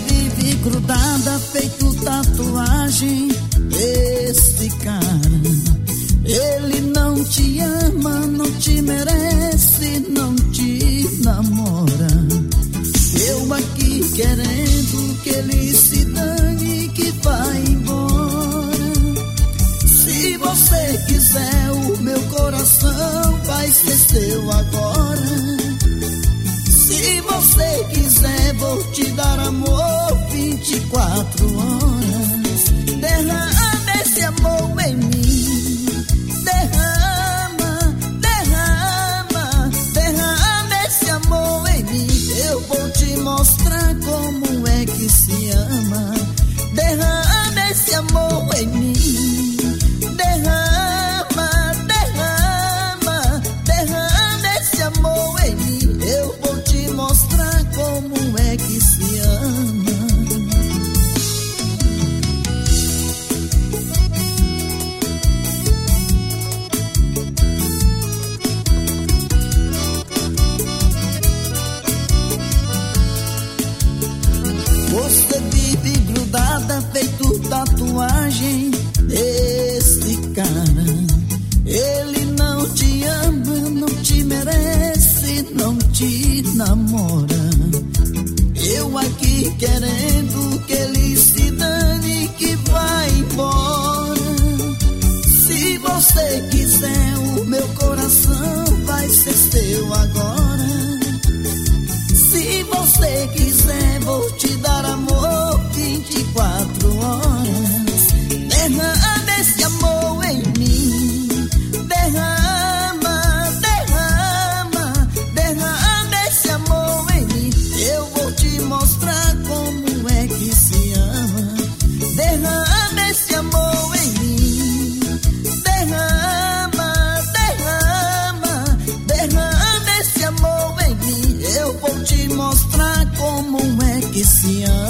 vive grudada, feito tatuagem. Esse cara, ele não te ama, não te merece, não te namora. Eu aqui querendo que ele se dane, que vá embora. Se você quiser, o meu coração vai ser seu agora. Se você quiser, vou te dar amor 24 horas. Derrama esse amor em mim. Derrama, derrama, derrama esse amor em mim. Eu vou te mostrar como é que se ama. Derrama esse amor em mim. Derrama, derrama, derrama esse amor em mim. Eu vou te mostrar como é que se ama. Você vive grudada, feito tatuagem. Esse cara, ele não te ama, não te merece, não te namora. Eu aqui querendo que ele se dane, que vá embora. Se você quiser, o meu coração vai ser seu agora. Se você quiser, vou te dar amor 24 horas. Derrama esse amor em mim. Derrama, derrama, derrama esse amor em mim. Eu vou te mostrar como é que se ama. Derrama esse amor em mim. Derrama, derrama, derrama esse amor em mim. Eu vou te mostrar como é que se ama.